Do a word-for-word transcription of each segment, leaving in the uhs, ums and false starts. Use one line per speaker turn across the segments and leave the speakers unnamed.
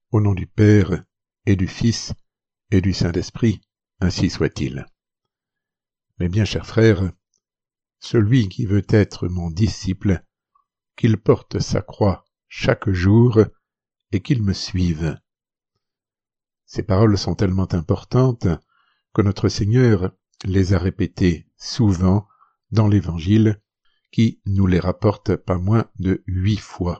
Au nom du Père, et du Fils, et du Saint-Esprit, ainsi soit-il. Mes bien chers frères, celui qui veut être mon disciple, qu'il porte sa croix chaque jour et qu'il me suive. Ces paroles sont tellement importantes que notre Seigneur les a répétées souvent dans l'Évangile, qui nous les rapporte pas moins de huit fois.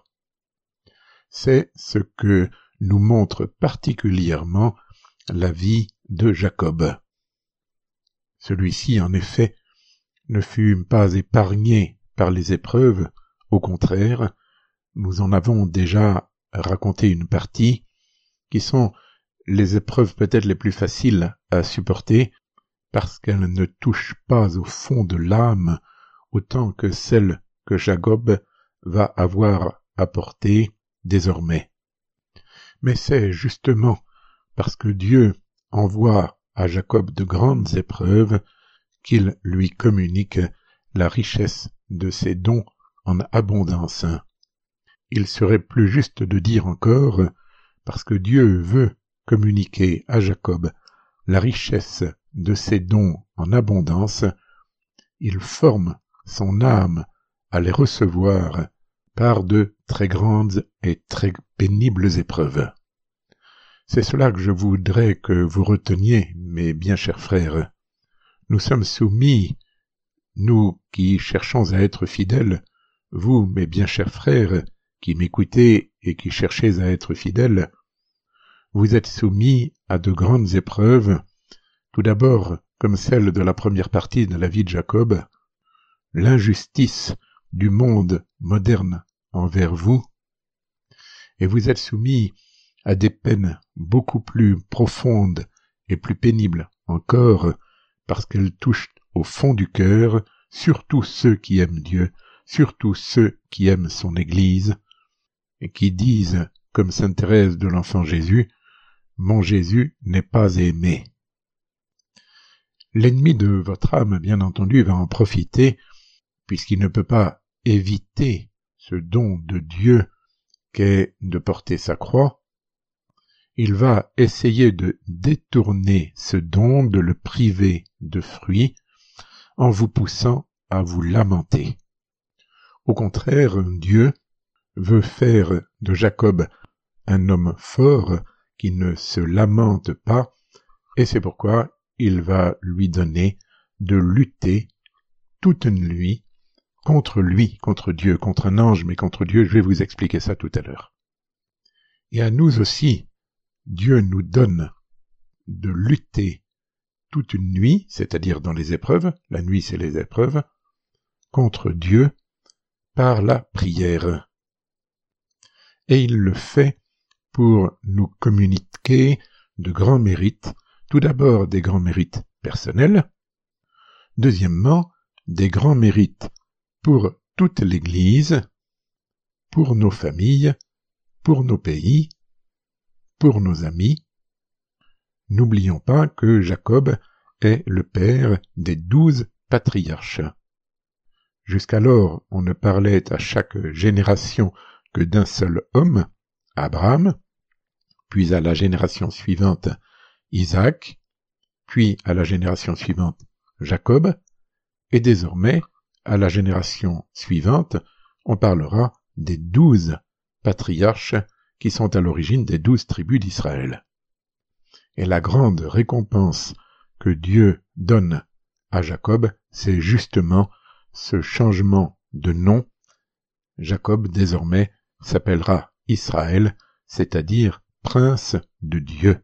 C'est ce que nous montre particulièrement la vie de Jacob. Celui-ci, en effet, ne fut pas épargné par les épreuves, au contraire, nous en avons déjà raconté une partie, qui sont les épreuves peut-être les plus faciles à supporter, parce qu'elles ne touchent pas au fond de l'âme autant que celles que Jacob va avoir à porter désormais. Mais c'est justement parce que Dieu envoie à Jacob de grandes épreuves qu'il lui communique la richesse de ses dons en abondance. Il serait plus juste de dire encore, parce que Dieu veut communiquer à Jacob la richesse de ses dons en abondance, il forme son âme à les recevoir par de très grandes et très pénibles épreuves. C'est cela que je voudrais que vous reteniez, mes bien chers frères. Nous sommes soumis, nous qui cherchons à être fidèles, vous, mes bien chers frères, qui m'écoutez et qui cherchez à être fidèles, vous êtes soumis à de grandes épreuves, tout d'abord comme celle de la première partie de la vie de Jacob, l'injustice du monde moderne envers vous, et vous êtes soumis à des peines beaucoup plus profondes et plus pénibles encore, parce qu'elles touchent au fond du cœur, surtout ceux qui aiment Dieu, surtout ceux qui aiment son Église, et qui disent, comme sainte Thérèse de l'Enfant Jésus, « Mon Jésus n'est pas aimé ». L'ennemi de votre âme, bien entendu, va en profiter, puisqu'il ne peut pas éviter ce don de Dieu qu'est de porter sa croix. Il va essayer de détourner ce don, de le priver de fruits, en vous poussant à vous lamenter. Au contraire, Dieu veut faire de Jacob un homme fort qui ne se lamente pas, et c'est pourquoi il va lui donner de lutter toute une nuit contre lui, contre Dieu, contre un ange, mais contre Dieu. Je vais vous expliquer ça tout à l'heure. Et à nous aussi, Dieu nous donne de lutter toute une nuit, c'est-à-dire dans les épreuves, la nuit c'est les épreuves, contre Dieu par la prière. Et il le fait pour nous communiquer de grands mérites, tout d'abord des grands mérites personnels, deuxièmement des grands mérites pour toute l'Église, pour nos familles, pour nos pays, pour nos amis. N'oublions pas que Jacob est le père des douze patriarches. Jusqu'alors, on ne parlait à chaque génération que d'un seul homme, Abraham, puis à la génération suivante, Isaac, puis à la génération suivante, Jacob, et désormais, à la génération suivante, on parlera des douze patriarches qui sont à l'origine des douze tribus d'Israël. Et la grande récompense que Dieu donne à Jacob, c'est justement ce changement de nom. Jacob, désormais, s'appellera Israël, c'est-à-dire prince de Dieu.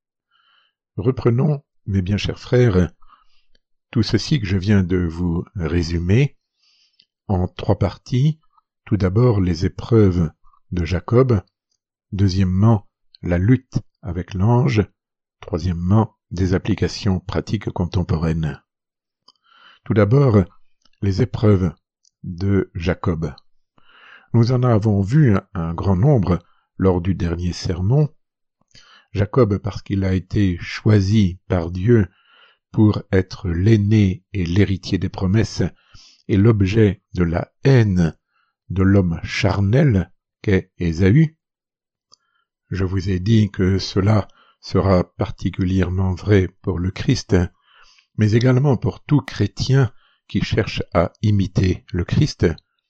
Reprenons, mes bien chers frères, tout ceci que je viens de vous résumer en trois parties. Tout d'abord, les épreuves de Jacob. Deuxièmement, la lutte avec l'ange. Troisièmement, des applications pratiques contemporaines. Tout d'abord, les épreuves de Jacob. Nous en avons vu un grand nombre lors du dernier sermon. Jacob, parce qu'il a été choisi par Dieu pour être l'aîné et l'héritier des promesses, est l'objet de la haine de l'homme charnel qu'est Ésaü. Je vous ai dit que cela sera particulièrement vrai pour le Christ, mais également pour tout chrétien qui cherche à imiter le Christ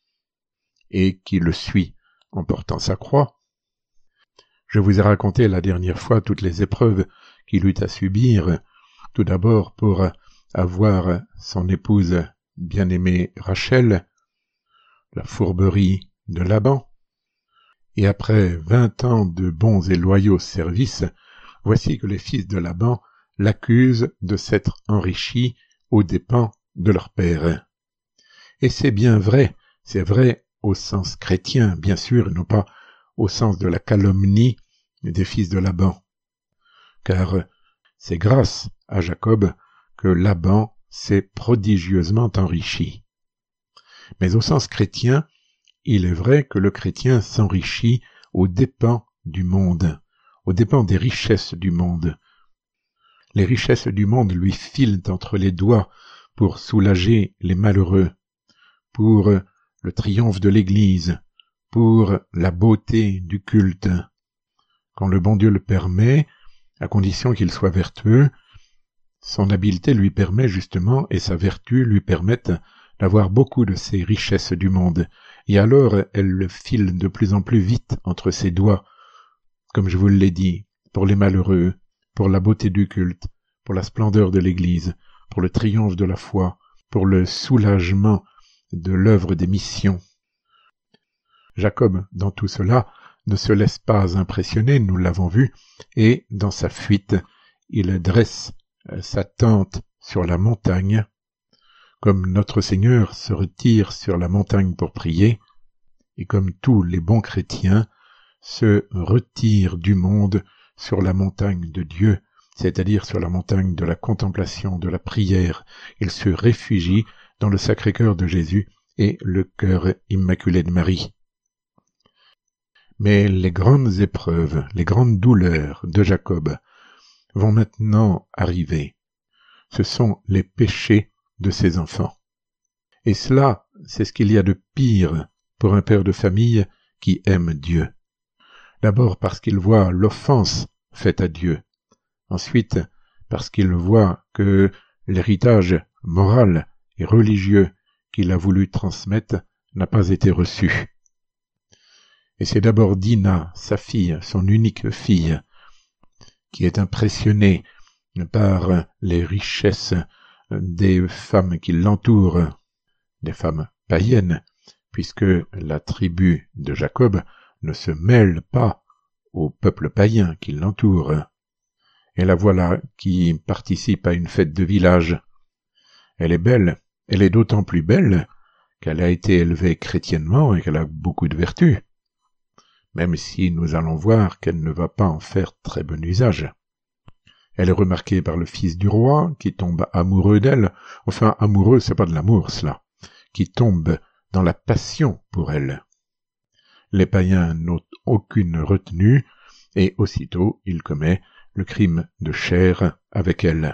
et qui le suit en portant sa croix. Je vous ai raconté la dernière fois toutes les épreuves qu'il eut à subir, tout d'abord pour avoir son épouse bien-aimée Rachel, la fourberie de Laban, et après vingt ans de bons et loyaux services, voici que les fils de Laban l'accusent de s'être enrichis aux dépens de leur père. Et c'est bien vrai, c'est vrai au sens chrétien, bien sûr, et non pas au sens de la calomnie des fils de Laban. Car c'est grâce à Jacob que Laban s'est prodigieusement enrichi. Mais au sens chrétien, il est vrai que le chrétien s'enrichit aux dépens du monde, aux dépens des richesses du monde. Les richesses du monde lui filent entre les doigts pour soulager les malheureux, pour le triomphe de l'Église, pour la beauté du culte. Quand le bon Dieu le permet, à condition qu'il soit vertueux, son habileté lui permet justement, et sa vertu lui permettent d'avoir beaucoup de ces richesses du monde, et alors elle le file de plus en plus vite entre ses doigts, comme je vous l'ai dit, pour les malheureux, pour la beauté du culte, pour la splendeur de l'Église, pour le triomphe de la foi, pour le soulagement de l'œuvre des missions. Jacob, dans tout cela, ne se laisse pas impressionner, nous l'avons vu, et dans sa fuite, il dresse sa tente sur la montagne, comme notre Seigneur se retire sur la montagne pour prier, et comme tous les bons chrétiens se retirent du monde sur la montagne de Dieu, c'est-à-dire sur la montagne de la contemplation, de la prière. Ils se réfugient dans le Sacré-Cœur de Jésus et le cœur immaculé de Marie. Mais les grandes épreuves, les grandes douleurs de Jacob vont maintenant arriver. Ce sont les péchés de ses enfants. Et cela, c'est ce qu'il y a de pire pour un père de famille qui aime Dieu. D'abord parce qu'il voit l'offense faite à Dieu. Ensuite, parce qu'il voit que l'héritage moral et religieux qu'il a voulu transmettre n'a pas été reçu. Et c'est d'abord Dina, sa fille, son unique fille, qui est impressionnée par les richesses des femmes qui l'entourent, des femmes païennes, puisque la tribu de Jacob ne se mêle pas au peuple païen qui l'entoure. Et la voilà qui participe à une fête de village. Elle est belle, elle est d'autant plus belle qu'elle a été élevée chrétiennement et qu'elle a beaucoup de vertus, même si nous allons voir qu'elle ne va pas en faire très bon usage. Elle est remarquée par le fils du roi, qui tombe amoureux d'elle, enfin amoureux, c'est pas de l'amour cela, qui tombe dans la passion pour elle. Les païens n'ont aucune retenue, et aussitôt il commet le crime de chair avec elle.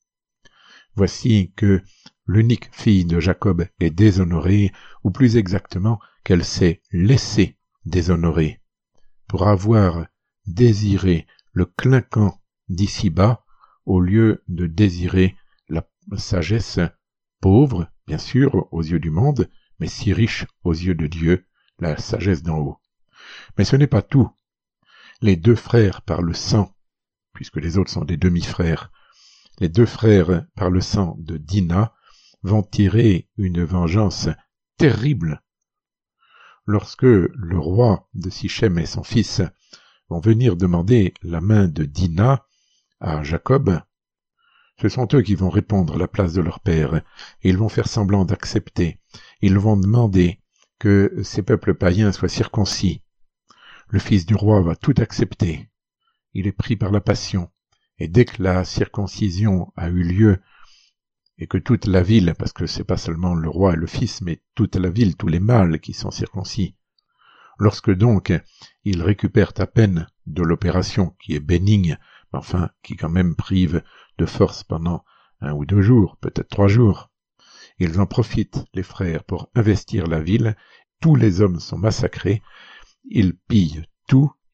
Voici que l'unique fille de Jacob est déshonorée, ou plus exactement qu'elle s'est laissée déshonorer, pour avoir désiré le clinquant d'ici-bas, au lieu de désirer la sagesse pauvre, bien sûr, aux yeux du monde, mais si riche aux yeux de Dieu, la sagesse d'en haut. Mais ce n'est pas tout. Les deux frères par le sang, puisque les autres sont des demi-frères, les deux frères par le sang de Dina vont tirer une vengeance terrible. Lorsque le roi de Sichem et son fils vont venir demander la main de Dina à Jacob, ce sont eux qui vont répondre à la place de leur père, et ils vont faire semblant d'accepter. Ils vont demander que ces peuples païens soient circoncis. Le fils du roi va tout accepter. Il est pris par la passion, et dès que la circoncision a eu lieu, et que toute la ville, parce que c'est pas seulement le roi et le fils, mais toute la ville, tous les mâles qui sont circoncis, lorsque donc ils récupèrent à peine de l'opération qui est bénigne, mais enfin qui quand même prive de force pendant un ou deux jours, peut-être trois jours, ils en profitent, les frères, pour investir la ville, tous les hommes sont massacrés, ils pillent tout,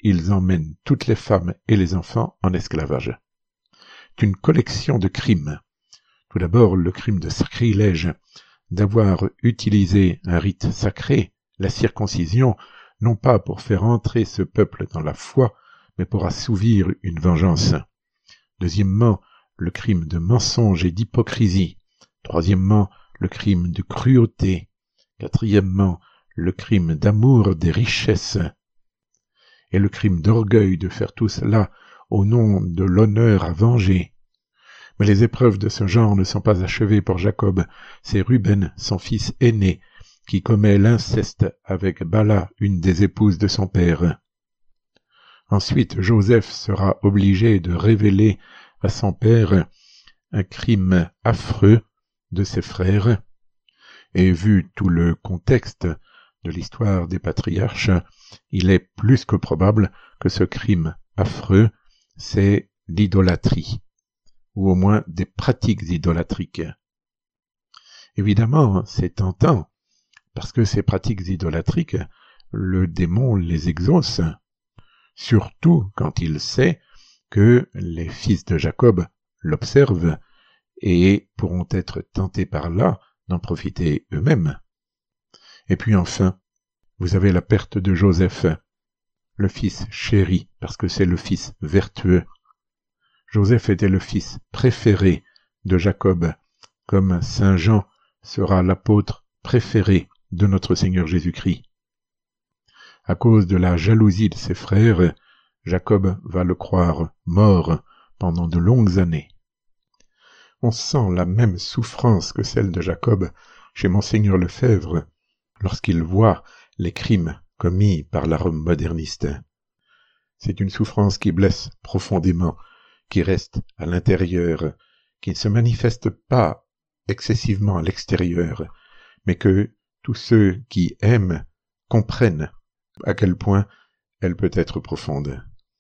ils emmènent toutes les femmes et les enfants en esclavage. C'est une collection de crimes. Tout d'abord, le crime de sacrilège d'avoir utilisé un rite sacré, la circoncision, non pas pour faire entrer ce peuple dans la foi, mais pour assouvir une vengeance. Deuxièmement, le crime de mensonge et d'hypocrisie. Troisièmement, le crime de cruauté. Quatrièmement, le crime d'amour des richesses. Et le crime d'orgueil de faire tout cela au nom de l'honneur à venger. Mais les épreuves de ce genre ne sont pas achevées pour Jacob. C'est Ruben, son fils aîné, qui commet l'inceste avec Bala, une des épouses de son père. Ensuite, Joseph sera obligé de révéler à son père un crime affreux de ses frères, et vu tout le contexte de l'histoire des patriarches, il est plus que probable que ce crime affreux, c'est l'idolâtrie, ou au moins des pratiques idolâtriques. Évidemment, c'est tentant, parce que ces pratiques idolâtriques, le démon les exauce, surtout quand il sait que les fils de Jacob l'observent et pourront être tentés par là d'en profiter eux-mêmes. Et puis enfin, vous avez la perte de Joseph, le fils chéri, parce que c'est le fils vertueux. Joseph était le fils préféré de Jacob, comme Saint Jean sera l'apôtre préféré de notre Seigneur Jésus-Christ. À cause de la jalousie de ses frères, Jacob va le croire mort pendant de longues années. On sent la même souffrance que celle de Jacob chez Monseigneur Lefebvre lorsqu'il voit les crimes commis par la Rome moderniste. C'est une souffrance qui blesse profondément, qui reste à l'intérieur, qui ne se manifeste pas excessivement à l'extérieur, mais que tous ceux qui aiment comprennent à quel point elle peut être profonde.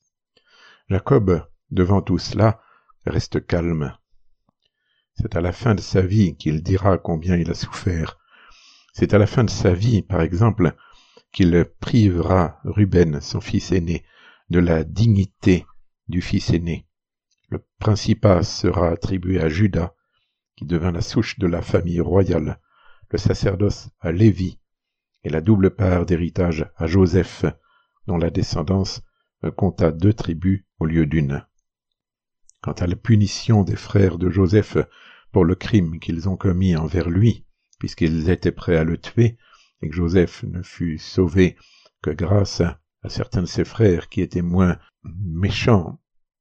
Jacob, devant tout cela, reste calme. C'est à la fin de sa vie qu'il dira combien il a souffert. C'est à la fin de sa vie, par exemple, qu'il privera Ruben, son fils aîné, de la dignité du fils aîné. Le principat sera attribué à Juda, qui devint la souche de la famille royale, le sacerdoce à Lévi, et la double part d'héritage à Joseph, dont la descendance compta deux tribus au lieu d'une. Quant à la punition des frères de Joseph pour le crime qu'ils ont commis envers lui, puisqu'ils étaient prêts à le tuer, et que Joseph ne fut sauvé que grâce à certains de ses frères qui étaient moins méchants.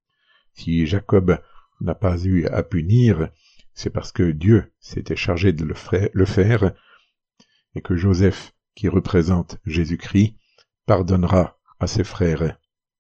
Si Jacob n'a pas eu à punir, c'est parce que Dieu s'était chargé de le faire, et que Joseph, qui représente Jésus-Christ, pardonnera à ses frères.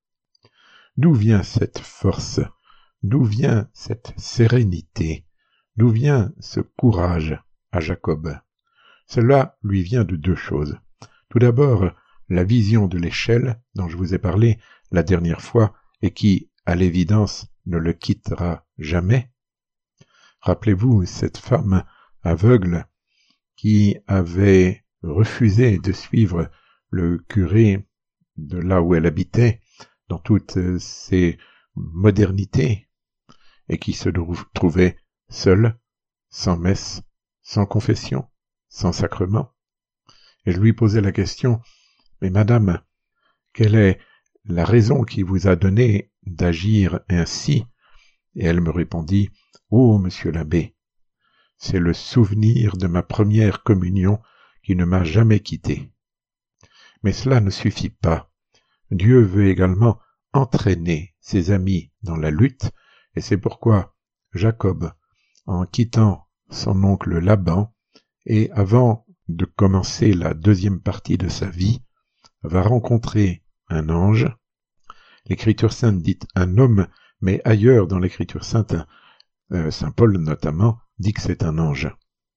D'où vient cette force? D'où vient cette sérénité? D'où vient ce courage à Jacob? Cela lui vient de deux choses. Tout d'abord, la vision de l'échelle dont je vous ai parlé la dernière fois et qui, à l'évidence, ne le quittera jamais. Rappelez-vous cette femme aveugle qui avait refusé de suivre le curé de là où elle habitait dans toutes ses modernités et qui se trouvait seule, sans messe, sans confession, sans sacrement. Et je lui posais la question, « Mais madame, quelle est la raison qui vous a donné d'agir ainsi ?» Et elle me répondit, « Oh, monsieur l'abbé, c'est le souvenir de ma première communion qui ne m'a jamais quitté. » Mais cela ne suffit pas. Dieu veut également entraîner ses amis dans la lutte, et c'est pourquoi Jacob, en quittant son oncle Laban, et avant de commencer la deuxième partie de sa vie, va rencontrer un ange. L'Écriture sainte dit un homme, mais ailleurs dans l'Écriture sainte, euh, saint Paul notamment, dit que c'est un ange.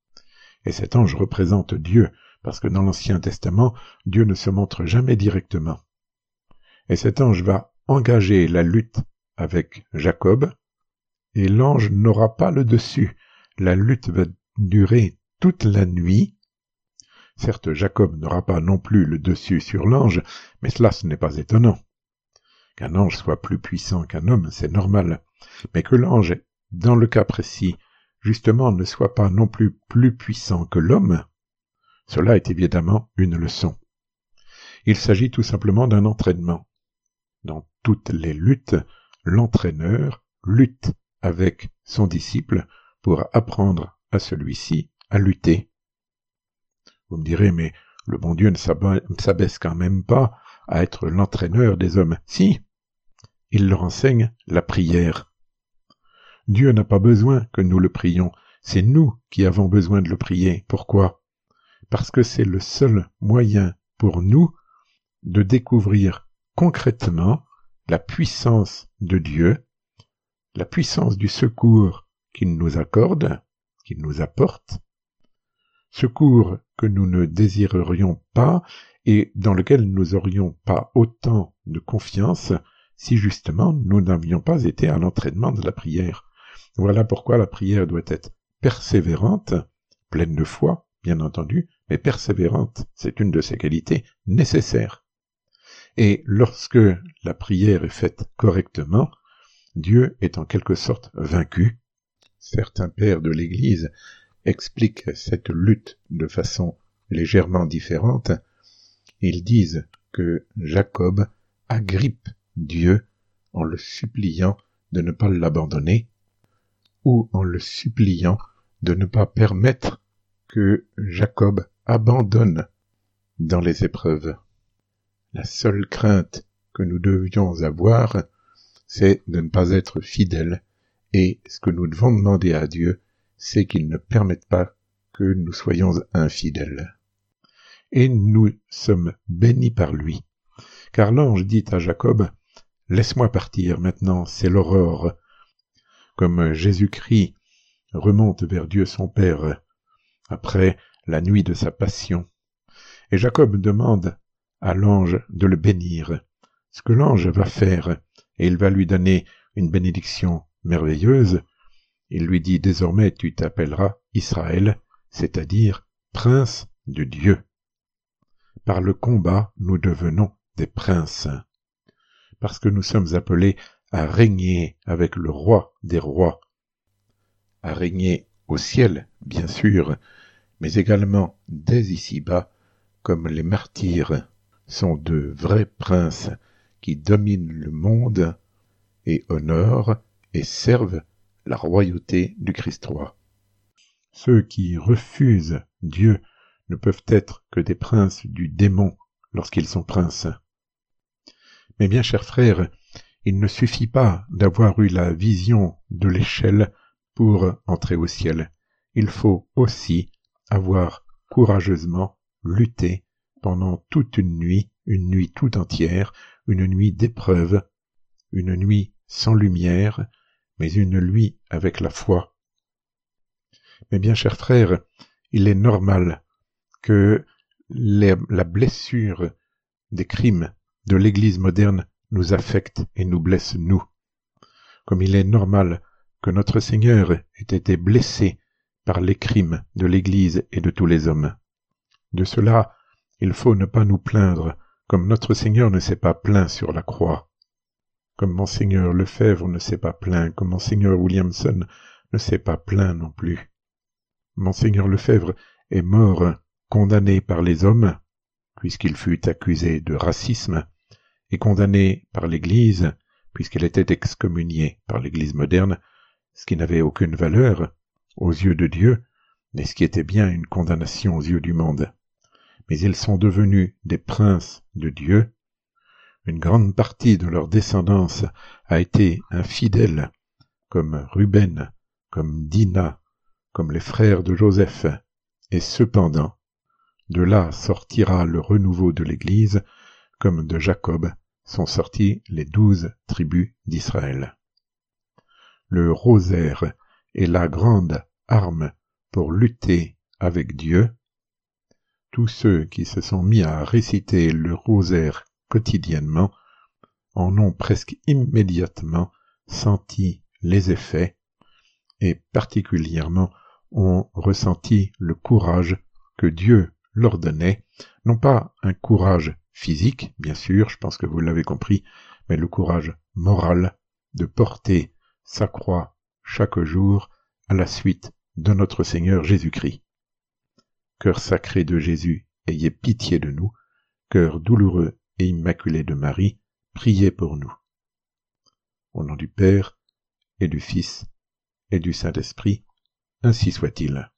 Et cet ange représente Dieu, parce que dans l'Ancien Testament, Dieu ne se montre jamais directement. Et cet ange va engager la lutte avec Jacob, et l'ange n'aura pas le dessus. La lutte va durer toute la nuit. Certes, Jacob n'aura pas non plus le dessus sur l'ange, mais cela ce n'est pas étonnant. Qu'un ange soit plus puissant qu'un homme, c'est normal. Mais que l'ange, dans le cas précis, justement ne soit pas non plus plus puissant que l'homme, cela est évidemment une leçon. Il s'agit tout simplement d'un entraînement. Dans toutes les luttes, l'entraîneur lutte avec son disciple pour apprendre à celui-ci à lutter. Vous me direz, mais le bon Dieu ne s'abaisse quand même pas à être l'entraîneur des hommes. Si, il leur enseigne la prière. Dieu n'a pas besoin que nous le prions, c'est nous qui avons besoin de le prier. Pourquoi ? Parce que c'est le seul moyen pour nous de découvrir concrètement la puissance de Dieu, la puissance du secours qu'il nous accorde, qu'il nous apporte, secours que nous ne désirerions pas et dans lequel nous n'aurions pas autant de confiance si justement nous n'avions pas été à l'entraînement de la prière. Voilà pourquoi la prière doit être persévérante, pleine de foi, bien entendu, mais persévérante, c'est une de ses qualités nécessaires. Et lorsque la prière est faite correctement, Dieu est en quelque sorte vaincu. Certains pères de l'Église expliquent cette lutte de façon légèrement différente. Ils disent que Jacob agrippe Dieu en le suppliant de ne pas l'abandonner, ou en le suppliant de ne pas permettre que Jacob abandonne dans les épreuves. La seule crainte que nous devions avoir, c'est de ne pas être fidèles, et ce que nous devons demander à Dieu, c'est qu'il ne permette pas que nous soyons infidèles. Et nous sommes bénis par lui, car l'ange dit à Jacob, « Laisse-moi partir maintenant, c'est l'aurore ». Comme Jésus-Christ remonte vers Dieu son Père après la nuit de sa passion. Et Jacob demande à l'ange de le bénir, ce que l'ange va faire, et il va lui donner une bénédiction merveilleuse. Il lui dit, désormais tu t'appelleras Israël, c'est-à-dire prince de Dieu. Par le combat, nous devenons des princes, parce que nous sommes appelés à régner avec le roi des rois, à régner au ciel, bien sûr, mais également dès ici-bas, comme les martyrs sont de vrais princes qui dominent le monde et honorent et servent la royauté du Christ roi. Ceux qui refusent Dieu ne peuvent être que des princes du démon lorsqu'ils sont princes. Mais bien chers frères, il ne suffit pas d'avoir eu la vision de l'échelle pour entrer au ciel. Il faut aussi avoir courageusement lutté pendant toute une nuit, une nuit tout entière, une nuit d'épreuve, une nuit sans lumière, mais une nuit avec la foi. Mais bien chers frères, il est normal que les, la blessure des crimes de l'Église moderne nous affecte et nous blesse nous. Comme il est normal que notre Seigneur ait été blessé par les crimes de l'Église et de tous les hommes. De cela, il faut ne pas nous plaindre, comme notre Seigneur ne s'est pas plaint sur la croix, comme Monseigneur Lefebvre ne s'est pas plaint, comme Monseigneur Williamson ne s'est pas plaint non plus. Monseigneur Lefebvre est mort condamné par les hommes, puisqu'il fut accusé de racisme, et condamné par l'Église, puisqu'il était excommunié par l'Église moderne, ce qui n'avait aucune valeur aux yeux de Dieu, mais ce qui était bien une condamnation aux yeux du monde. Mais ils sont devenus des princes de Dieu. Une grande partie de leur descendance a été infidèle, comme Ruben, comme Dina, comme les frères de Joseph, et cependant, de là sortira le renouveau de l'Église, comme de Jacob sont sorties les douze tribus d'Israël. Le rosaire est la grande arme pour lutter avec Dieu. Tous ceux qui se sont mis à réciter le rosaire quotidiennement en ont presque immédiatement senti les effets et particulièrement ont ressenti le courage que Dieu leur donnait, non pas un courage physique, bien sûr, je pense que vous l'avez compris, mais le courage moral de porter sa croix chaque jour à la suite de notre Seigneur Jésus-Christ. Cœur sacré de Jésus, ayez pitié de nous. Cœur douloureux et immaculé de Marie, priez pour nous. Au nom du Père, et du Fils, et du Saint-Esprit, ainsi soit-il.